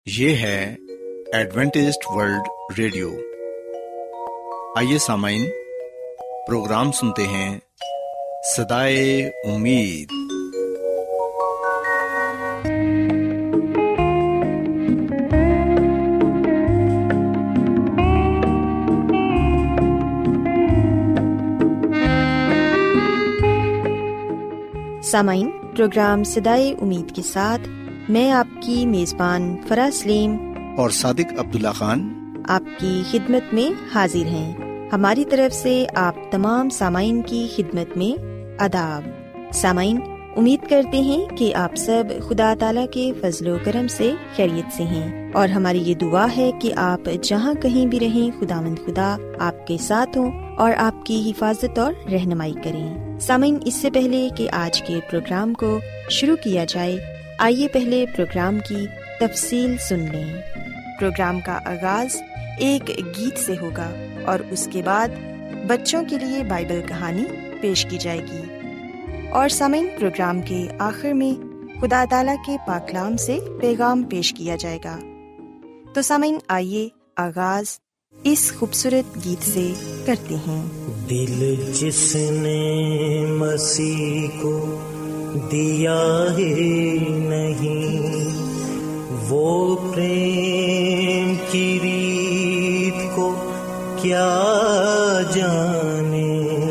یہ ہے Adventist world radio. آئیے سامعین، پروگرام سنتے ہیں صدائے امید۔ سامعین، پروگرام صدائے امید کے ساتھ میں آپ کی میزبان فرا سلیم اور صادق عبداللہ خان آپ کی خدمت میں حاضر ہیں۔ ہماری طرف سے آپ تمام سامعین کی خدمت میں آداب۔ سامعین، امید کرتے ہیں کہ آپ سب خدا تعالیٰ کے فضل و کرم سے خیریت سے ہیں، اور ہماری یہ دعا ہے کہ آپ جہاں کہیں بھی رہیں خداوند خدا آپ کے ساتھ ہوں اور آپ کی حفاظت اور رہنمائی کریں۔ سامعین، اس سے پہلے کہ آج کے پروگرام کو شروع کیا جائے، آئیے پہلے پروگرام کی تفصیل سن لیں۔ پروگرام کا آغاز ایک گیت سے ہوگا اور اس کے بعد بچوں کے لیے بائبل کہانی پیش کی جائے گی، اور سامعین پروگرام کے آخر میں خدا تعالیٰ کے پاک کلام سے پیغام پیش کیا جائے گا۔ تو سامعین، آئیے آغاز اس خوبصورت گیت سے کرتے ہیں۔ دل جس نے مسیح کو دیا ہے نہیں، وہ پریم کی ریت کو کیا جانے۔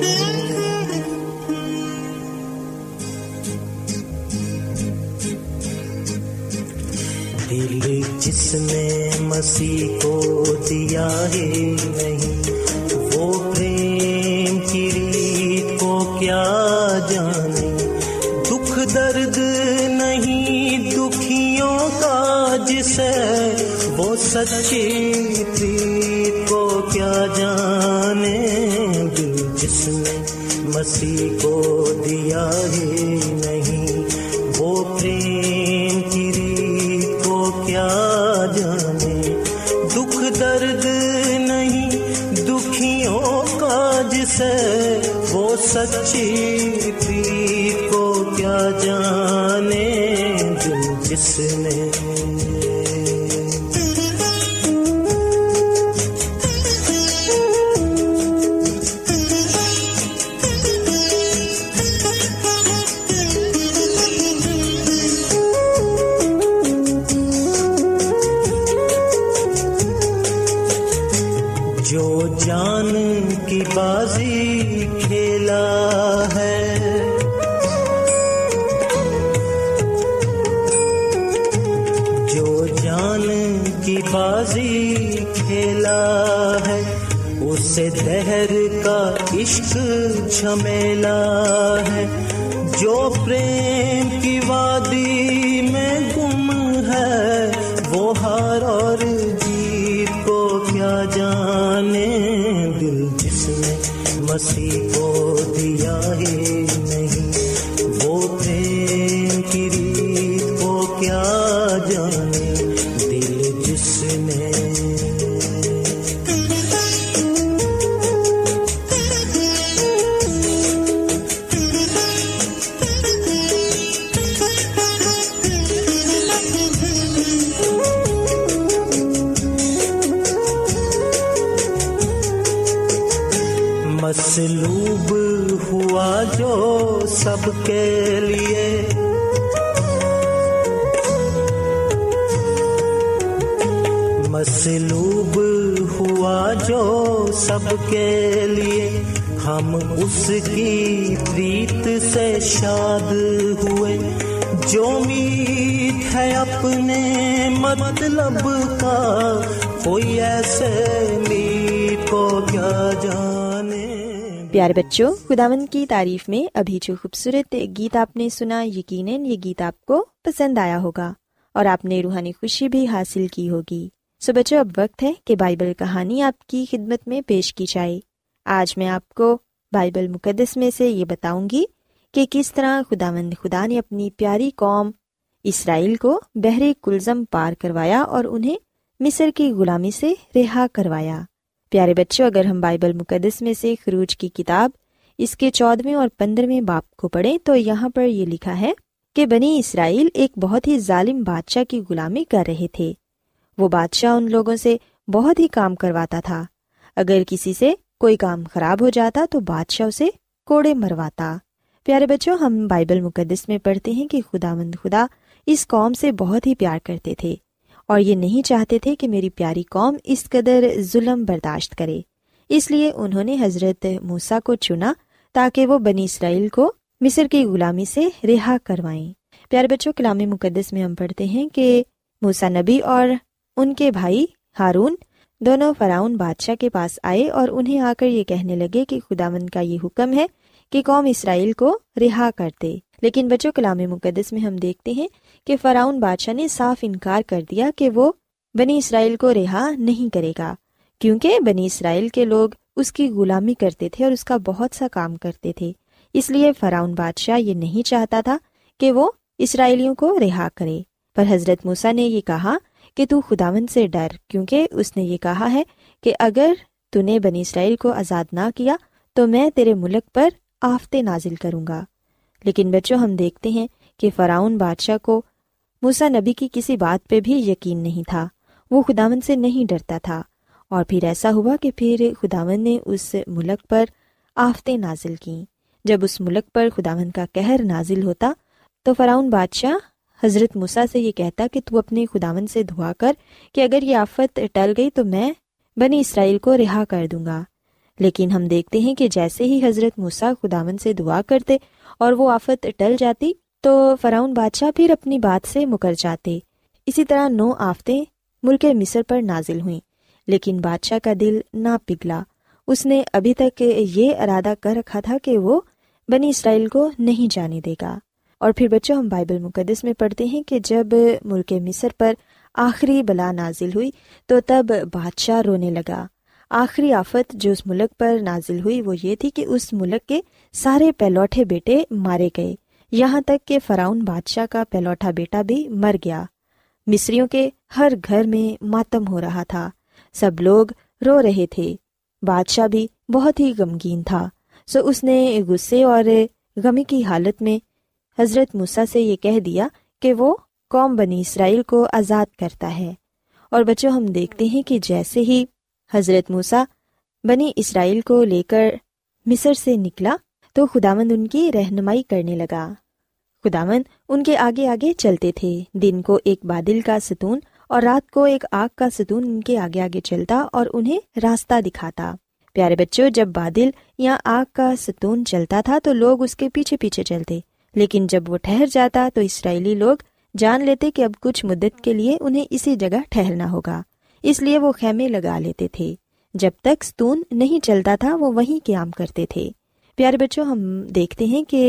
دل جس نے مسیح کو دیا ہے نہیں، وہ پریم کی ریت کو کیا جانے۔ دکھ درد نہیں دکھیوں کا جسے، وہ سچی پریت کو کیا جانے۔ دل جس نے مسیح کو دیا ہے نہیں، وہ پریم کی ریت کو کیا جانے۔ دکھ درد نہیں دکھیوں کا جسے، وہ سچی پریت کو کیا جانے۔ دل جس نے جو جان کی بازی کھیلا ہے، جو جان کی بازی کھیلا ہے، اسے دہر کا عشق جھمیلا ہے۔ جو پریم کی وادی میں گم ہے، وہ ہار اور جیت کو کیا جانے۔ دل جس نے مسیح کو دیا ہے نہیں، وہ پریم کی ریت کو کیا جانے۔ دل جس نے مصلوب ہوا جو سب کے لیے، مصلوب ہوا جو سب کے لیے، ہم اس کی پریت سے شاد ہوئے۔ جو امید ہے اپنے مطلب کا، کوئی ایسے امید کو کیا جانے۔ پیارے بچوں، خداوند کی تعریف میں ابھی جو خوبصورت گیت آپ نے سنا، یقیناً یہ گیت آپ کو پسند آیا ہوگا اور آپ نے روحانی خوشی بھی حاصل کی ہوگی۔ سو بچوں، اب وقت ہے کہ بائبل کہانی آپ کی خدمت میں پیش کی جائے۔ آج میں آپ کو بائبل مقدس میں سے یہ بتاؤں گی کہ کس طرح خداوند خدا نے اپنی پیاری قوم اسرائیل کو بحر کلزم پار کروایا اور انہیں مصر کی غلامی سے رہا کروایا۔ پیارے بچوں، اگر ہم بائبل مقدس میں سے خروج کی کتاب اس کے 14ویں اور 15ویں باب کو پڑھیں تو یہاں پر یہ لکھا ہے کہ بنی اسرائیل ایک بہت ہی ظالم بادشاہ کی غلامی کر رہے تھے۔ وہ بادشاہ ان لوگوں سے بہت ہی کام کرواتا تھا۔ اگر کسی سے کوئی کام خراب ہو جاتا تو بادشاہ اسے کوڑے مرواتا۔ پیارے بچوں، ہم بائبل مقدس میں پڑھتے ہیں کہ خداوند خدا اس قوم سے بہت ہی پیار کرتے تھے اور یہ نہیں چاہتے تھے کہ میری پیاری قوم اس قدر ظلم برداشت کرے۔ اس لیے انہوں نے حضرت موسیٰ کو چنا تاکہ وہ بنی اسرائیل کو مصر کی غلامی سے رہا کروائیں۔ پیارے بچوں، کلام مقدس میں ہم پڑھتے ہیں کہ موسیٰ نبی اور ان کے بھائی ہارون دونوں فرعون بادشاہ کے پاس آئے اور انہیں آ کر یہ کہنے لگے کہ خداوند کا یہ حکم ہے کہ قوم اسرائیل کو رہا کر دے۔ لیکن بچوں، کلام مقدس میں ہم دیکھتے ہیں کہ فرعون بادشاہ نے صاف انکار کر دیا کہ وہ بنی اسرائیل کو رہا نہیں کرے گا، کیونکہ بنی اسرائیل کے لوگ اس کی غلامی کرتے تھے اور اس کا بہت سا کام کرتے تھے۔ اس لیے فرعون بادشاہ یہ نہیں چاہتا تھا کہ وہ اسرائیلیوں کو رہا کرے۔ پر حضرت موسیٰ نے یہ کہا کہ تو خداوند سے ڈر، کیونکہ اس نے یہ کہا ہے کہ اگر تو نے بنی اسرائیل کو آزاد نہ کیا تو میں تیرے ملک پر آفتیں نازل کروں گا۔ لیکن بچوں، ہم دیکھتے ہیں کہ فرعون بادشاہ کو موسیٰ نبی کی کسی بات پہ بھی یقین نہیں تھا، وہ خداوند سے نہیں ڈرتا تھا، اور پھر ایسا ہوا کہ پھر خداوند نے اس ملک پر آفتیں نازل کیں۔ جب اس ملک پر خداوند کا قہر نازل ہوتا تو فرعون بادشاہ حضرت موسیٰ سے یہ کہتا کہ تو اپنے خداوند سے دعا کر کہ اگر یہ آفت ٹل گئی تو میں بنی اسرائیل کو رہا کر دوں گا۔ لیکن ہم دیکھتے ہیں کہ جیسے ہی حضرت موسیٰ خداوند سے دعا کرتے اور وہ آفت ٹل جاتی تو فرعون بادشاہ پھر اپنی بات سے مکر جاتے۔ اسی طرح 9 آفتیں ملک مصر پر نازل ہوئیں، لیکن بادشاہ کا دل نہ پگھلا۔ اس نے ابھی تک یہ ارادہ کر رکھا تھا کہ وہ بنی اسرائیل کو نہیں جانے دے گا۔ اور پھر بچوں، ہم بائبل مقدس میں پڑھتے ہیں کہ جب ملک مصر پر آخری بلا نازل ہوئی تو تب بادشاہ رونے لگا۔ آخری آفت جو اس ملک پر نازل ہوئی وہ یہ تھی کہ اس ملک کے سارے پہلوٹے بیٹے مارے گئے، یہاں تک کہ فرعون بادشاہ کا پہلوٹا بیٹا بھی مر گیا۔ مصریوں کے ہر گھر میں ماتم ہو رہا تھا، سب لوگ رو رہے تھے، بادشاہ بھی بہت ہی غمگین تھا۔ سو اس نے غصے اور غمی کی حالت میں حضرت موسیٰ سے یہ کہہ دیا کہ وہ قوم بنی اسرائیل کو آزاد کرتا ہے۔ اور بچوں، ہم دیکھتے ہیں کہ جیسے ہی حضرت موسیٰ بنی اسرائیل کو لے کر مصر سے نکلا تو خداوند ان کی رہنمائی کرنے لگا۔ خداوند ان کے آگے آگے چلتے تھے، دن کو ایک بادل کا ستون اور رات کو ایک آگ کا ستون ان کے آگے آگے چلتا اور انہیں راستہ دکھاتا۔ پیارے بچوں، جب بادل یا آگ کا ستون چلتا تھا تو لوگ اس کے پیچھے پیچھے چلتے، لیکن جب وہ ٹھہر جاتا تو اسرائیلی لوگ جان لیتے کہ اب کچھ مدت کے لیے انہیں اسی جگہ ٹھہرنا ہوگا، اس لیے وہ خیمے لگا لیتے تھے۔ جب تک ستون نہیں چلتا تھا وہ وہیں قیام کرتے تھے۔ پیارے بچوں، ہم دیکھتے ہیں کہ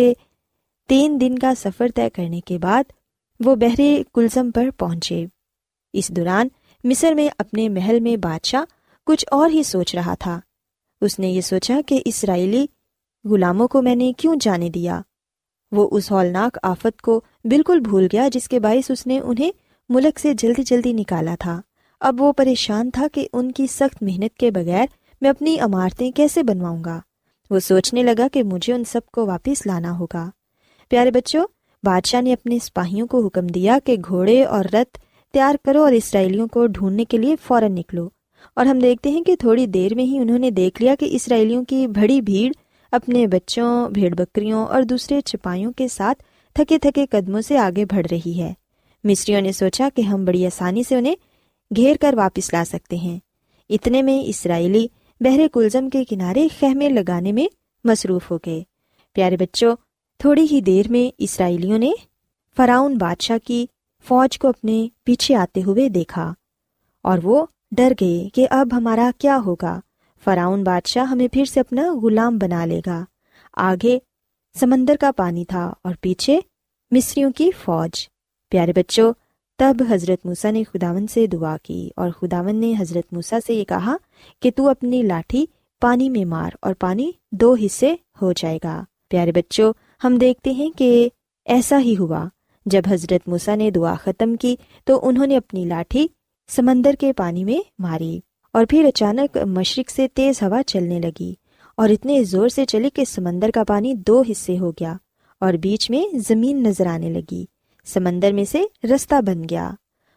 3 دن کا سفر طے کرنے کے بعد وہ بحر کلزم پر پہنچے۔ اس دوران مصر میں اپنے محل میں بادشاہ کچھ اور ہی سوچ رہا تھا۔ اس نے یہ سوچا کہ اسرائیلی غلاموں کو میں نے کیوں جانے دیا۔ وہ اس ہولناک آفت کو بالکل بھول گیا جس کے باعث اس نے انہیں ملک سے جلدی جلدی نکالا تھا۔ اب وہ پریشان تھا کہ ان کی سخت محنت کے بغیر میں اپنی عمارتیں کیسے بنواؤں گا۔ وہ سوچنے لگا کہ مجھے ان سب کو واپس لانا ہوگا۔ پیارے بچوں، بادشاہ نے اپنے سپاہیوں کو حکم دیا کہ گھوڑے اور رتھ تیار کرو اور اسرائیلیوں کو ڈھونڈنے کے لیے فوراً نکلو۔ اور ہم دیکھتے ہیں کہ تھوڑی دیر میں ہی انہوں نے دیکھ لیا کہ اسرائیلیوں کی بڑی بھیڑ اپنے بچوں، بھیڑ بکریوں اور دوسرے چپائیوں کے ساتھ تھکے تھکے قدموں سے آگے بڑھ رہی ہے۔ مصریوں نے سوچا کہ ہم بڑی آسانی سے انہیں گھیر کر واپس لا سکتے ہیں۔ اتنے میں اسرائیلی بحر کلزم کے کنارے خیمے لگانے میں مصروف ہو گئے۔ پیارے بچوں، تھوڑی ہی دیر میں اسرائیلیوں نے فرعون بادشاہ کی فوج کو اپنے پیچھے آتے ہوئے دیکھا اور وہ ڈر گئے کہ اب ہمارا کیا ہوگا، فرعون بادشاہ ہمیں پھر سے اپنا غلام بنا لے گا۔ آگے سمندر کا پانی تھا اور پیچھے مصریوں کی فوج۔ پیارے بچوں، تب حضرت موسیٰ نے خداوند سے دعا کی اور خداوند نے حضرت موسیٰ سے یہ کہا کہ تو اپنی لاٹھی پانی میں مار اور پانی 2 حصے ہو جائے گا۔ پیارے بچوں، ہم دیکھتے ہیں کہ ایسا ہی ہوا۔ جب حضرت موسیٰ نے دعا ختم کی تو انہوں نے اپنی لاٹھی سمندر کے پانی میں ماری اور پھر اچانک مشرق سے تیز ہوا چلنے لگی اور اتنے زور سے چلی کہ سمندر کا پانی 2 حصے ہو گیا اور بیچ میں زمین نظر آنے لگی۔ سمندر میں سے رستہ بن گیا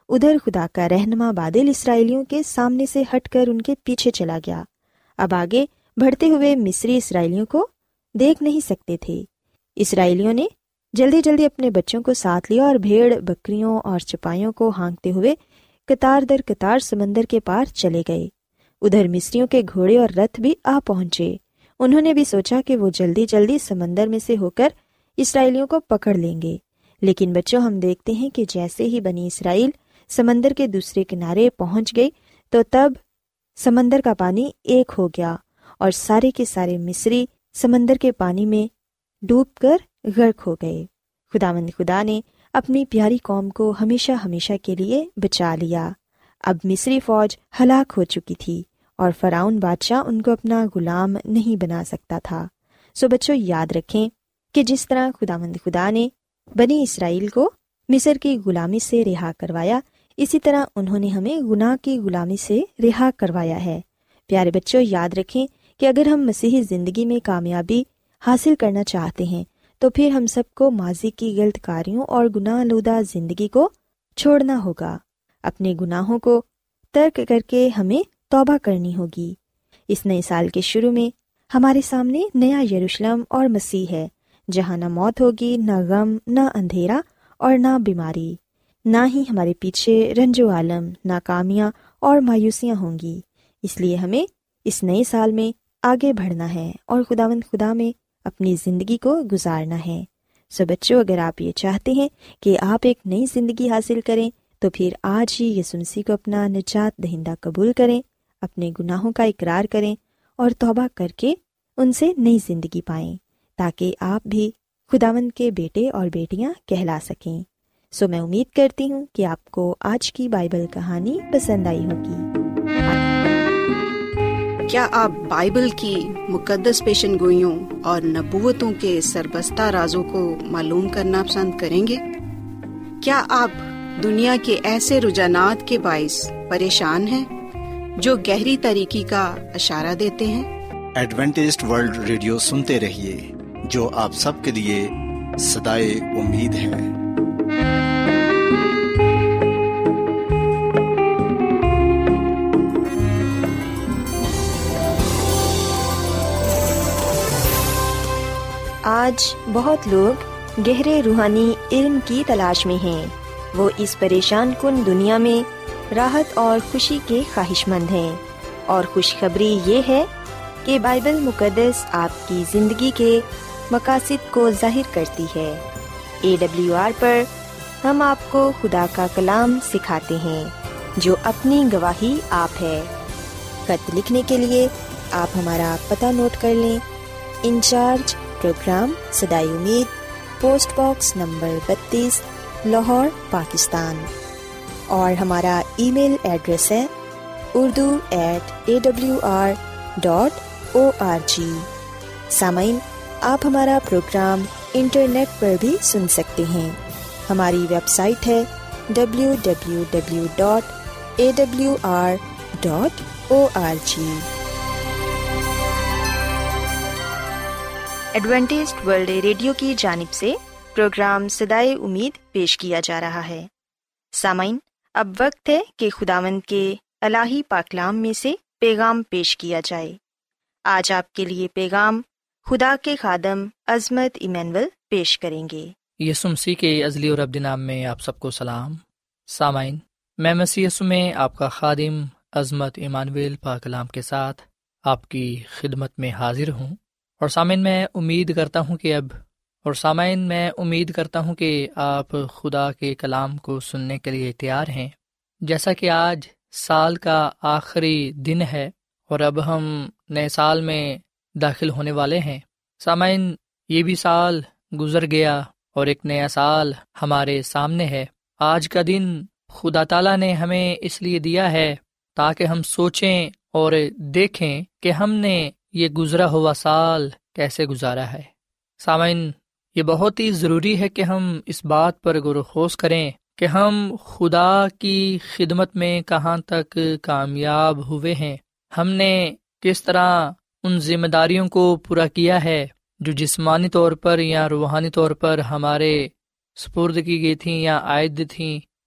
ادھر خدا کا رہنما بادل اسرائیلیوں کے سامنے سے ہٹ کر ان کے پیچھے چلا گیا۔ اب آگے بڑھتے ہوئے مصری اسرائیلیوں کو دیکھ نہیں سکتے تھے۔ اسرائیلیوں نے جلدی جلدی اپنے بچوں کو ساتھ لیا اور بھیڑ بکریوں اور چپائیوں کو ہانکتے ہوئے قطار در قطار سمندر کے پار چلے گئے۔ ادھر مصریوں کے گھوڑے اور رتھ بھی آ پہنچے۔ انہوں نے بھی سوچا کہ وہ جلدی جلدی سمندر میں سے ہو کر اسرائیلیوں کو پکڑ لیں گے، لیکن بچوں ہم دیکھتے ہیں کہ جیسے ہی بنی اسرائیل سمندر کے دوسرے کنارے پہنچ گئی تو تب سمندر کا پانی ایک ہو گیا اور سارے کے سارے مصری سمندر کے پانی میں ڈوب کر غرق ہو گئے۔ خداوند خدا نے اپنی پیاری قوم کو ہمیشہ ہمیشہ کے لیے بچا لیا۔ اب مصری فوج ہلاک ہو چکی تھی اور فرعون بادشاہ ان کو اپنا غلام نہیں بنا سکتا تھا۔ سو بچوں یاد رکھیں کہ جس طرح خداوند خدا نے بنی اسرائیل کو مصر کی غلامی سے رہا کروایا، اسی طرح انہوں نے ہمیں گناہ کی غلامی سے رہا کروایا ہے۔ پیارے بچوں یاد رکھیں کہ اگر ہم مسیحی زندگی میں کامیابی حاصل کرنا چاہتے ہیں تو پھر ہم سب کو ماضی کی غلط کاریوں اور گناہ آلودہ زندگی کو چھوڑنا ہوگا۔ اپنے گناہوں کو ترک کر کے ہمیں توبہ کرنی ہوگی۔ اس نئے سال کے شروع میں ہمارے سامنے نیا یروشلم اور مسیح ہے، جہاں نہ موت ہوگی، نہ غم، نہ اندھیرا اور نہ بیماری، نہ ہی ہمارے پیچھے رنج و عالم، ناکامیاں اور مایوسیاں ہوں گی۔ اس لیے ہمیں اس نئے سال میں آگے بڑھنا ہے اور خداوند خدا میں اپنی زندگی کو گزارنا ہے۔ سو بچوں، اگر آپ یہ چاہتے ہیں کہ آپ ایک نئی زندگی حاصل کریں تو پھر آج ہی یسوع مسیح کو اپنا نجات دہندہ قبول کریں، اپنے گناہوں کا اقرار کریں اور توبہ کر کے ان سے نئی زندگی پائیں، تاکہ آپ بھی خداوند کے بیٹے اور بیٹیاں کہلا سکیں۔ سو میں امید کرتی ہوں کہ آپ کو آج کی بائبل کہانی پسند آئی ہوگی۔ کیا آپ بائبل کی مقدس پیشن گوئیوں اور نبوتوں کے سربستہ رازوں کو معلوم کرنا پسند کریں گے؟ کیا آپ دنیا کے ایسے رجحانات کے باعث پریشان ہیں جو گہری تاریکی کا اشارہ دیتے ہیں؟ ایڈوینٹسٹ ورلڈ ریڈیو سنتے رہیے، جو آپ سب کے لیے صدائے امید ہے۔ آج بہت لوگ گہرے روحانی علم کی تلاش میں ہیں۔ وہ اس پریشان کن دنیا میں راحت اور خوشی کے خواہش مند ہیں، اور خوشخبری یہ ہے کہ بائبل مقدس آپ کی زندگی کے مقاصد کو ظاہر کرتی ہے۔ AWR پر ہم آپ کو خدا کا کلام سکھاتے ہیں جو اپنی گواہی آپ ہے۔ خط لکھنے کے لیے آپ ہمارا پتہ نوٹ کر لیں۔ انچارج پروگرام صدائے امید، post box number 32، Lahore, Pakistan. اور ہمارا ای میل ایڈریس ہے urdu@awr.org۔ سامعین، آپ ہمارا پروگرام انٹرنیٹ پر بھی سن سکتے ہیں۔ ہماری ویب سائٹ ہے www.awr.org۔ ایڈوینٹسٹ ورلڈ ریڈیو کی جانب سے پروگرام صدائے امید پیش کیا جا رہا ہے۔ سامعین، اب وقت ہے کہ خداوند کے الہی پاکلام میں سے پیغام پیش کیا جائے۔ آج آپ کے لیے پیغام خدا کے خادم عظمت ایمینول پیش کریں گے۔ یسوع مسیح کے ازلی اور ابدی نام میں آپ سب کو سلام۔ سامعین، میں مسیح یسوع میں آپ کا خادم عظمت ایمانویل پاک کلام کے ساتھ آپ کی خدمت میں حاضر ہوں۔ اور سامعین، میں امید کرتا ہوں کہ آپ خدا کے کلام کو سننے کے لیے تیار ہیں۔ جیسا کہ آج سال کا آخری دن ہے اور اب ہم نئے سال میں داخل ہونے والے ہیں۔ سامعین، یہ بھی سال گزر گیا اور ایک نیا سال ہمارے سامنے ہے۔ آج کا دن خدا تعالیٰ نے ہمیں اس لیے دیا ہے تاکہ ہم سوچیں اور دیکھیں کہ ہم نے یہ گزرا ہوا سال کیسے گزارا ہے۔ سامعین، یہ بہت ہی ضروری ہے کہ ہم اس بات پر غور و خوض کریں کہ ہم خدا کی خدمت میں کہاں تک کامیاب ہوئے ہیں۔ ہم نے کس طرح ان ذمہ داریوں کو پورا کیا ہے جو جسمانی طور پر یا روحانی طور پر ہمارے سپرد کی گئی تھیں یا عائد تھیں،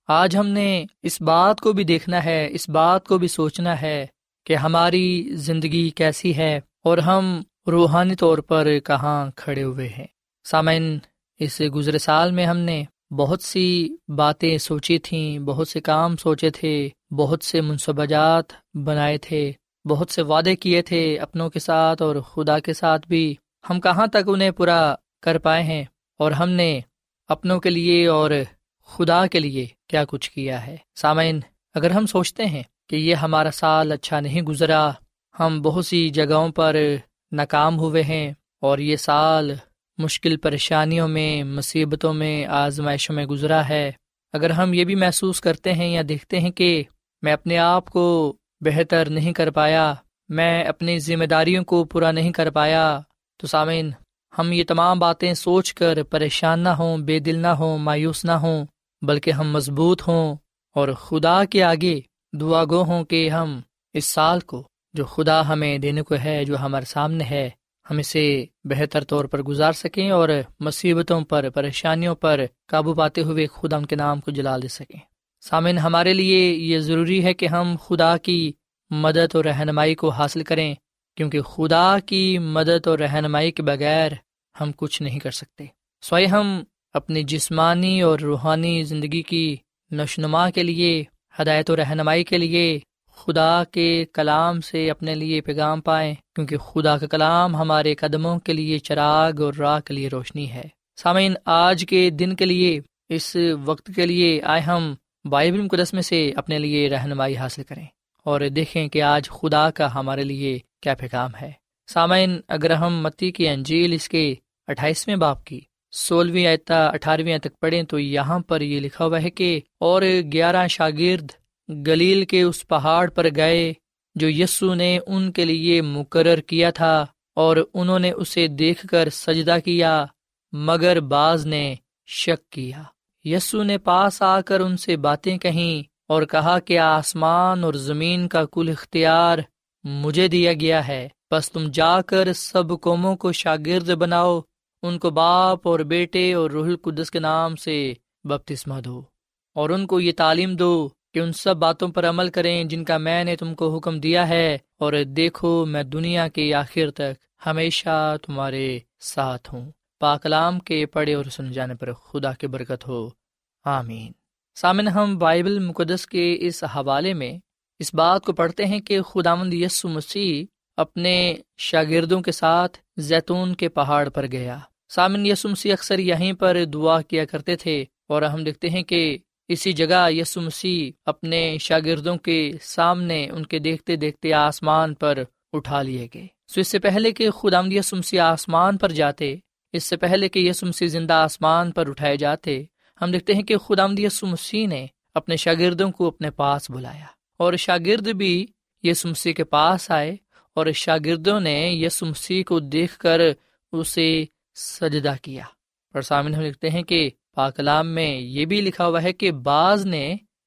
آج ہم نے اس بات کو بھی دیکھنا ہے، اس بات کو بھی سوچنا ہے کہ ہماری زندگی کیسی ہے اور ہم روحانی طور پر کہاں کھڑے ہوئے ہیں۔ سامعین، اس گزرے سال میں ہم نے بہت سی باتیں سوچی تھیں، بہت سے کام سوچے تھے، بہت سے منصوبہ جات بنائے تھے، بہت سے وعدے کیے تھے اپنوں کے ساتھ اور خدا کے ساتھ بھی۔ ہم کہاں تک انہیں پورا کر پائے ہیں، اور ہم نے اپنوں کے لیے اور خدا کے لیے کیا کچھ کیا ہے؟ سامعین، اگر ہم سوچتے ہیں کہ یہ ہمارا سال اچھا نہیں گزرا، ہم بہت سی جگہوں پر ناکام ہوئے ہیں، اور یہ سال مشکل پریشانیوں میں، مصیبتوں میں، آزمائشوں میں گزرا ہے، اگر ہم یہ بھی محسوس کرتے ہیں یا دیکھتے ہیں کہ میں اپنے آپ کو بہتر نہیں کر پایا، میں اپنی ذمہ داریوں کو پورا نہیں کر پایا، تو سامعین، ہم یہ تمام باتیں سوچ کر پریشان نہ ہوں، بے دل نہ ہوں، مایوس نہ ہوں، بلکہ ہم مضبوط ہوں اور خدا کے آگے دعا گو ہوں کہ ہم اس سال کو جو خدا ہمیں دینے کو ہے، جو ہمارے سامنے ہے، ہم اسے بہتر طور پر گزار سکیں اور مصیبتوں پر، پریشانیوں پر قابو پاتے ہوئے خدا ان کے نام کو جلال دے سکیں۔ سامعین، ہمارے لیے یہ ضروری ہے کہ ہم خدا کی مدد اور رہنمائی کو حاصل کریں، کیونکہ خدا کی مدد اور رہنمائی کے بغیر ہم کچھ نہیں کر سکتے۔ سوائے ہم اپنی جسمانی اور روحانی زندگی کی نشوونما کے لیے، ہدایت و رہنمائی کے لیے خدا کے کلام سے اپنے لیے پیغام پائیں، کیونکہ خدا کا کلام ہمارے قدموں کے لیے چراغ اور راہ کے لیے روشنی ہے۔ سامعین، آج کے دن کے لیے، اس وقت کے لیے آئے ہم بائبل مقدس میں سے اپنے لیے رہنمائی حاصل کریں اور دیکھیں کہ آج خدا کا ہمارے لیے کیا پیغام ہے۔ سامعین، اگر ہم متی کی انجیل اس کے 28ویں باب کی 16ویں آیت 18ویں آیت تک پڑھیں تو یہاں پر یہ لکھا ہوا ہے کہ اور 11 شاگرد گلیل کے اس پہاڑ پر گئے جو یسوع نے ان کے لیے مقرر کیا تھا، اور انہوں نے اسے دیکھ کر سجدہ کیا، مگر بعض نے شک کیا۔ یسوع نے پاس آ کر ان سے باتیں کہیں اور کہا کہ آسمان اور زمین کا کل اختیار مجھے دیا گیا ہے، بس تم جا کر سب قوموں کو شاگرد بناؤ، ان کو باپ اور بیٹے اور روح القدس کے نام سے بپتسمہ دو، اور ان کو یہ تعلیم دو کہ ان سب باتوں پر عمل کریں جن کا میں نے تم کو حکم دیا ہے، اور دیکھو میں دنیا کے آخر تک ہمیشہ تمہارے ساتھ ہوں۔ پاک کلام کے پڑھے اور سن جانے پر خدا کی برکت ہو، آمین۔ سامن، ہم بائبل مقدس کے اس حوالے میں اس بات کو پڑھتے ہیں کہ خداوند یسوع مسیح اپنے شاگردوں کے ساتھ زیتون کے پہاڑ پر گیا۔ سامن، یسوع مسیح اکثر یہیں پر دعا کیا کرتے تھے، اور ہم دیکھتے ہیں کہ اسی جگہ یسوع مسیح اپنے شاگردوں کے سامنے ان کے دیکھتے دیکھتے آسمان پر اٹھا لیے گئے۔ اس سے پہلے کہ خداوند یسوع مسیح آسمان پر جاتے، اس سے پہلے کہ یسوع مسیح زندہ آسمان پر اٹھائے جاتے، ہم دیکھتے ہیں کہ خداوند یسوع مسیح نے اپنے شاگردوں کو اپنے پاس بلایا، اور شاگرد بھی یسوع مسیح کے پاس آئے، اور شاگردوں نے یسوع مسیح کو دیکھ کر اسے سجدہ کیا۔ اور سامنے ہم دیکھتے ہیں کہ پاک کلام میں یہ بھی لکھا ہوا ہے کہ بعض نے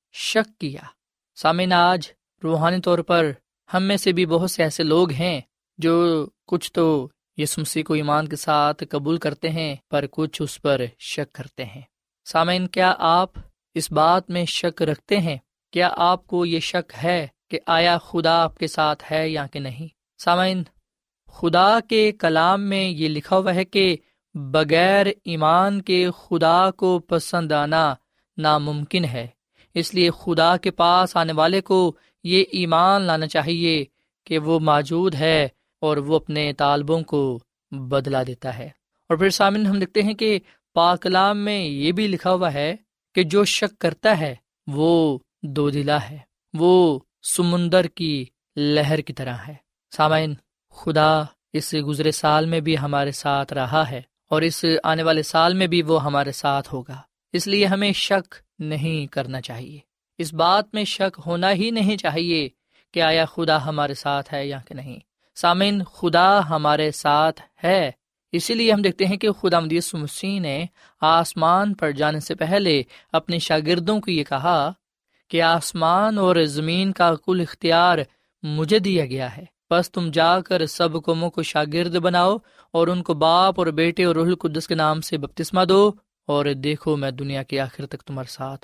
شک کیا۔ سامعین، آج روحانی طور پر ہم میں سے بھی بہت سے ایسے لوگ ہیں جو کچھ تو یسوع مسیح کو ایمان کے ساتھ قبول کرتے ہیں، پر کچھ اس پر شک کرتے ہیں۔ سامعین، کیا آپ اس بات میں شک رکھتے ہیں؟ کیا آپ کو یہ شک ہے کہ آیا خدا آپ کے ساتھ ہے یا کہ نہیں؟ سامعین، خدا کے کلام میں یہ لکھا ہوا ہے کہ بغیر ایمان کے خدا کو پسند آنا ناممکن ہے، اس لیے خدا کے پاس آنے والے کو یہ ایمان لانا چاہیے کہ وہ موجود ہے اور وہ اپنے طالبوں کو بدلا دیتا ہے۔ اور پھر سامنے ہم دیکھتے ہیں کہ پاک کلام میں یہ بھی لکھا ہوا ہے کہ جو شک کرتا ہے وہ دو دلا ہے، وہ سمندر کی لہر کی طرح ہے۔ سامعین، خدا اس گزرے سال میں بھی ہمارے ساتھ رہا ہے، اور اس آنے والے سال میں بھی وہ ہمارے ساتھ ہوگا، اس لیے ہمیں شک نہیں کرنا چاہیے۔ اس بات میں شک ہونا ہی نہیں چاہیے کہ آیا خدا ہمارے ساتھ ہے یا کہ نہیں۔ سامعین، خدا ہمارے ساتھ ہے، اسی لیے ہم دیکھتے ہیں کہ خداوند یسوع مسیح نے آسمان پر جانے سے پہلے اپنے شاگردوں کو یہ کہا کہ آسمان اور زمین کا کل اختیار مجھے دیا گیا ہے، بس تم جا کر سب قوموں کو شاگرد بناؤ اور ان کو باپ اور بیٹے اور روح القدس کے نام سے بپتسمہ دو، اور دیکھو میں دنیا کے آخر تک تمہارے ساتھ ہوں۔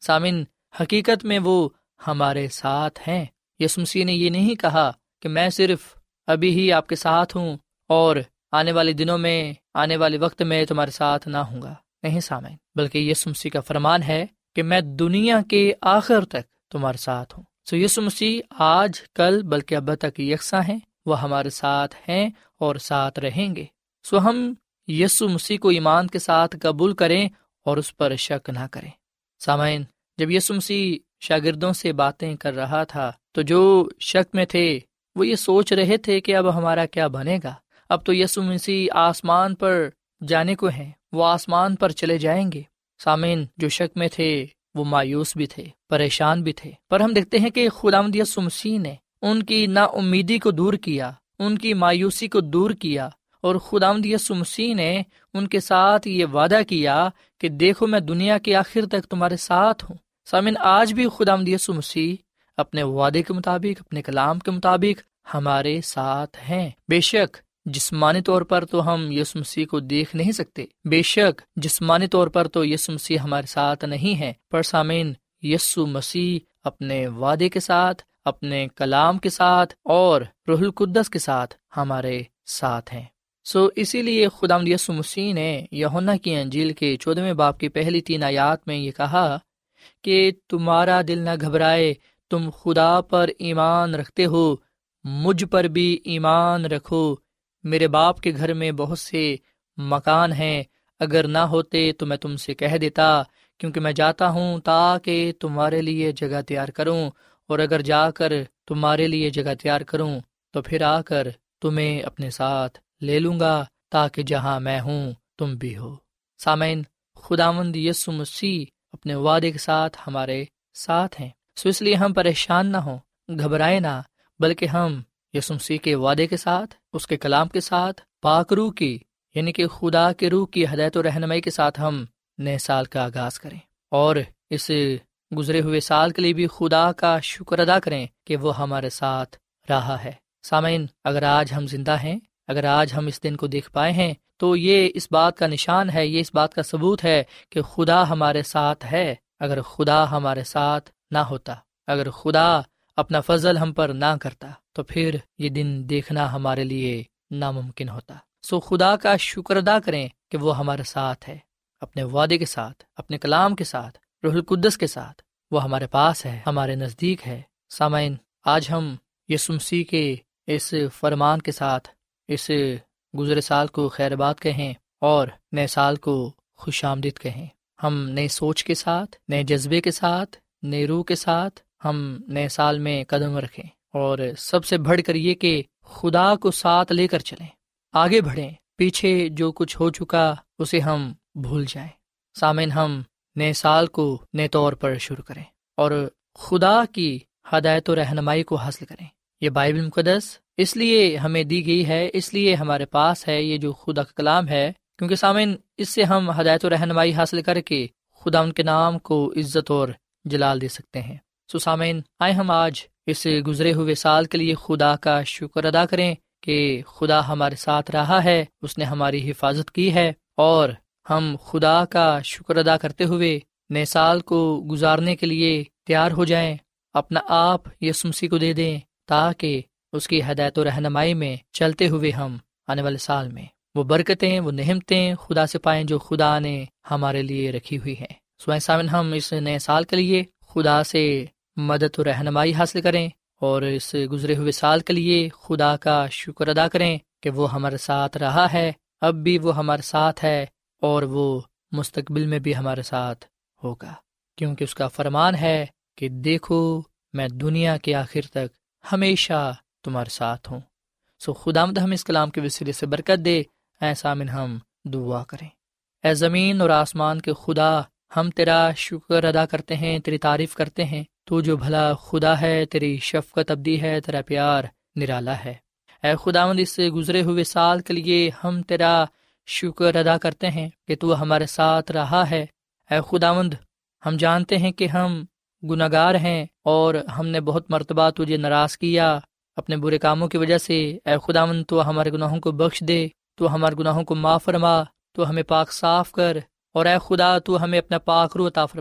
سامن، حقیقت میں وہ ہمارے ساتھ ہیں۔ یسوع مسیح نے یہ نہیں کہا کہ میں صرف ابھی ہی آپ کے ساتھ ہوں اور آنے والے دنوں میں، آنے والے وقت میں تمہارے ساتھ نہ ہوں گا۔ نہیں سامعین، بلکہ یسوع مسیح کا فرمان ہے کہ میں دنیا کے آخر تک تمہارے ساتھ ہوں۔ یسوع مسیح آج، کل، بلکہ اب تک یکساں ہیں، وہ ہمارے ساتھ ہیں اور ساتھ رہیں گے۔ ہم یسوع مسیح کو ایمان کے ساتھ قبول کریں اور اس پر شک نہ کریں۔ سامعین، جب یسوع مسیح شاگردوں سے باتیں کر رہا تھا تو جو شک میں تھے وہ یہ سوچ رہے تھے کہ اب ہمارا کیا بنے گا۔ اب تو یسوع مسیح آسمان پر جانے کو ہیں، وہ آسمان پر چلے جائیں گے۔ سامعین، جو شک میں تھے وہ مایوس بھی تھے، پریشان بھی تھے، پر ہم دیکھتے ہیں کہ خداوند یسوع مسیح نے ان کی نا امیدی کو دور کیا، ان کی مایوسی کو دور کیا، اور خداوند یسوع مسیح نے ان کے ساتھ یہ وعدہ کیا کہ دیکھو میں دنیا کے آخر تک تمہارے ساتھ ہوں۔ سامعین، آج بھی خداوند یسوع مسیح اپنے وعدے کے مطابق، اپنے کلام کے مطابق ہمارے ساتھ ہیں۔ بے شک جسمانی طور پر تو ہم یسوع مسیح کو دیکھ نہیں سکتے، بے شک جسمانی طور پر تو یسوع مسیح ہمارے ساتھ نہیں ہے، پر سامعین، یسوع مسیح اپنے وعدے کے ساتھ، اپنے کلام کے ساتھ اور روح القدس کے ساتھ ہمارے ساتھ ہیں۔ اسی لیے خداوند یسوع مسیح نے یوحنا کی انجیل کے 14ویں باب کی پہلی 3 آیات میں یہ کہا کہ تمہارا دل نہ گھبرائے، تم خدا پر ایمان رکھتے ہو، مجھ پر بھی ایمان رکھو، میرے باپ کے گھر میں بہت سے مکان ہیں، اگر نہ ہوتے تو میں تم سے کہہ دیتا، کیونکہ میں جاتا ہوں تاکہ تمہارے لیے جگہ تیار کروں، اور اگر جا کر تمہارے لیے جگہ تیار کروں تو پھر آ کر تمہیں اپنے ساتھ لے لوں گا، تاکہ جہاں میں ہوں تم بھی ہو۔ سامعین، خداوند یسوع مسیح اپنے وعدے کے ساتھ ہمارے ساتھ ہیں، اس لیے ہم پریشان نہ ہوں، گھبرائے نہ، بلکہ ہم یسوع مسیح کے وعدے کے ساتھ، اس کے کلام کے ساتھ، پاک روح کی یعنی کہ خدا کے روح کی ہدایت و رہنمائی کے ساتھ ہم نئے سال کا آغاز کریں، اور اس گزرے ہوئے سال کے لیے بھی خدا کا شکر ادا کریں کہ وہ ہمارے ساتھ رہا ہے۔ سامعین، اگر آج ہم زندہ ہیں، اگر آج ہم اس دن کو دیکھ پائے ہیں تو یہ اس بات کا نشان ہے، یہ اس بات کا ثبوت ہے کہ خدا ہمارے ساتھ ہے۔ اگر خدا ہمارے ساتھ نہ ہوتا، اگر خدا اپنا فضل ہم پر نہ کرتا تو پھر یہ دن دیکھنا ہمارے لیے ناممکن ہوتا۔ خدا کا شکر ادا کریں کہ وہ ہمارے ساتھ ہے، اپنے وعدے کے ساتھ، اپنے کلام کے ساتھ، روح القدس کے ساتھ، وہ ہمارے پاس ہے، ہمارے نزدیک ہے۔ سامعین، آج ہم یسوع مسیح کے اس فرمان کے ساتھ اس گزرے سال کو خیر باد کہیں اور نئے سال کو خوش آمدید کہیں۔ ہم نئے سوچ کے ساتھ، نئے جذبے کے ساتھ، نئے روح کے ساتھ ہم نئے سال میں قدم رکھیں، اور سب سے بڑھ کر یہ کہ خدا کو ساتھ لے کر چلیں، آگے بڑھیں، پیچھے جو کچھ ہو چکا اسے ہم بھول جائیں۔ سامعین، ہم نئے سال کو نئے طور پر شروع کریں اور خدا کی ہدایت و رہنمائی کو حاصل کریں۔ یہ بائبل مقدس اس لیے ہمیں دی گئی ہے، اس لیے ہمارے پاس ہے، یہ جو خدا کا کلام ہے، کیونکہ سامعین اس سے ہم ہدایت و رہنمائی حاصل کر کے خدا ان کے نام کو عزت اور جلال دے سکتے ہیں۔ سامعین، آئے ہم آج اس گزرے ہوئے سال کے لیے خدا کا شکر ادا کریں کہ خدا ہمارے ساتھ رہا ہے، اس نے ہماری حفاظت کی ہے، اور ہم خدا کا شکر ادا کرتے ہوئے نئے سال کو گزارنے کے لیے تیار ہو جائیں، اپنا آپ یسوع مسیح کو دے دیں، تاکہ اس کی ہدایت و رہنمائی میں چلتے ہوئے ہم آنے والے سال میں وہ برکتیں، وہ نعمتیں خدا سے پائیں جو خدا نے ہمارے لیے رکھی ہوئی ہیں۔ سامعین، ہم اس نئے سال کے لیے خدا سے مدد و رہنمائی حاصل کریں، اور اس گزرے ہوئے سال کے لیے خدا کا شکر ادا کریں کہ وہ ہمارے ساتھ رہا ہے، اب بھی وہ ہمارے ساتھ ہے، اور وہ مستقبل میں بھی ہمارے ساتھ ہوگا، کیونکہ اس کا فرمان ہے کہ دیکھو میں دنیا کے آخر تک ہمیشہ تمہارے ساتھ ہوں۔ خداوند ہم اس کلام کے وسیلے سے برکت دے۔ اے سامن، ہم دعا کریں۔ اے زمین اور آسمان کے خدا، ہم تیرا شکر ادا کرتے ہیں، تیری تعریف کرتے ہیں، تو جو بھلا خدا ہے، تیری شفقت ابدی ہے، تیرا پیار نرالا ہے۔ اے خداوند، اس گزرے ہوئے سال کے لیے ہم تیرا شکر ادا کرتے ہیں کہ تو ہمارے ساتھ رہا ہے۔ اے خداوند، ہم جانتے ہیں کہ ہم گناہگار ہیں اور ہم نے بہت مرتبہ تجھے ناراض کیا اپنے برے کاموں کی وجہ سے۔ اے خداوند، تو ہمارے گناہوں کو بخش دے، تو ہمارے گناہوں کو معاف فرما، تو ہمیں پاک صاف کر، اور اے خدا تو ہمیں اپنا پاک روح عطا فرما،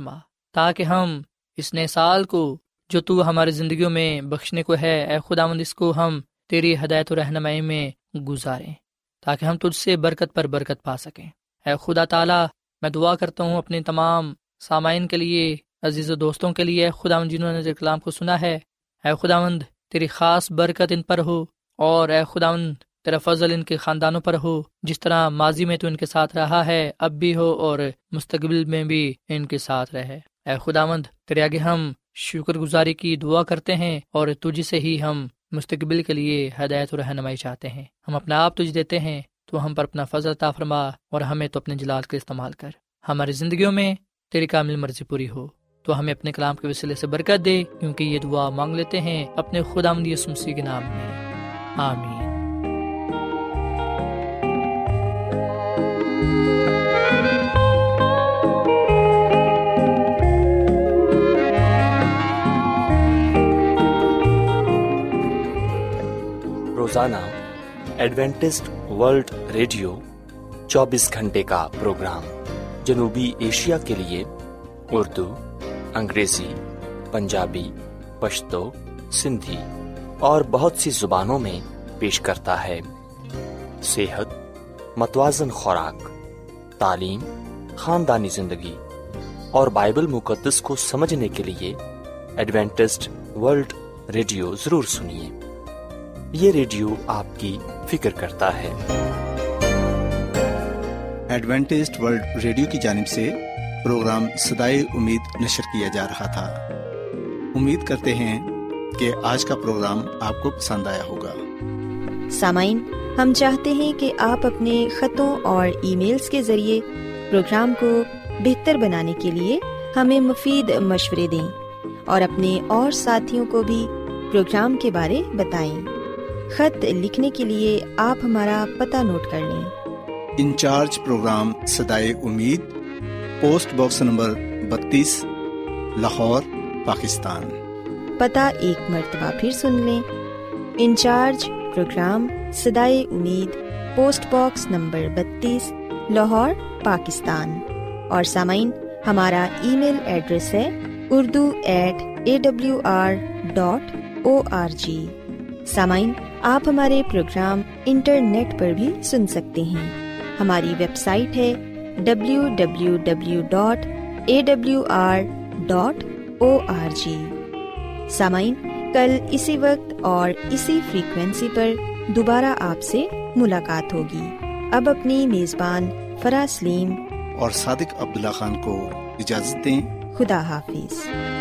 تاکہ ہم اس نئے سال کو جو تو ہماری زندگیوں میں بخشنے کو ہے، اے خداوند، اس کو ہم تیری ہدایت و رہنمائی میں گزاریں تاکہ ہم تجھ سے برکت پر برکت پا سکیں۔ اے خدا تعالیٰ، میں دعا کرتا ہوں اپنے تمام سامعین کے لیے، عزیز و دوستوں کے لیے، اے خداوند جنہوں نے تیرے کلام کو سنا ہے، اے خداوند تیری خاص برکت ان پر ہو، اور اے خداوند تیرا فضل ان کے خاندانوں پر ہو، جس طرح ماضی میں تو ان کے ساتھ رہا ہے، اب بھی ہو اور مستقبل میں بھی ان کے ساتھ رہے۔ اے خداوند، تیرے آگے ہم شکر گزاری کی دعا کرتے ہیں، اور تجھ سے ہی ہم مستقبل کے لیے ہدایت و رہنمائی چاہتے ہیں۔ ہم اپنا آپ تجھ دیتے ہیں، تو ہم پر اپنا فضل عطا فرما، اور ہمیں تو اپنے جلال کے استعمال کر، ہماری زندگیوں میں تیری کامل مرضی پوری ہو۔ تو ہمیں اپنے کلام کے وسیلے سے برکت دے، کیونکہ یہ دعا مانگ لیتے ہیں اپنے خداوند یسوع مسیح کے نام میں، آمین۔ روزانہ ایڈوینٹسٹ ورلڈ ریڈیو 24 گھنٹے کا پروگرام جنوبی ایشیا کے لیے اردو، انگریزی، پنجابی، پشتو، سندھی اور بہت سی زبانوں میں پیش کرتا ہے۔ صحت، متوازن خوراک، تعلیم، خاندانی زندگی اور بائبل مقدس کو سمجھنے کے لیے ایڈوینٹسٹ ورلڈ ریڈیو ضرور سنیے۔ یہ ریڈیو آپ کی فکر کرتا ہے۔ ایڈوینٹسٹ ورلڈ ریڈیو کی جانب سے پروگرام صدائے امید نشر کیا جا رہا تھا۔ امید کرتے ہیں کہ آج کا پروگرام آپ کو پسند آیا ہوگا۔ سامعین، ہم چاہتے ہیں کہ آپ اپنے خطوں اور ای میلز کے ذریعے پروگرام کو بہتر بنانے کے لیے ہمیں مفید مشورے دیں، اور اپنے اور ساتھیوں کو بھی پروگرام کے بارے بتائیں۔ خط لکھنے کے لیے آپ ہمارا پتہ نوٹ کر لیں۔ انچارج پروگرام صدائے امید، post box number 32، Lahore, Pakistan. پتہ ایک مرتبہ پھر سن لیں۔ انچارج پروگرام صدائے امید، post box number 32، Lahore, Pakistan. اور سامعین، ہمارا ای میل ایڈریس ہے urdu@awr.org۔ سامعین، آپ ہمارے پروگرام انٹرنیٹ پر بھی سن سکتے ہیں۔ ہماری ویب سائٹ ہے www.awr.org۔ سامعین، کل اسی وقت اور اسی فریکوینسی پر دوبارہ آپ سے ملاقات ہوگی۔ اب اپنی میزبان فرا سلیم اور صادق عبداللہ خان کو اجازت دیں۔ خدا حافظ۔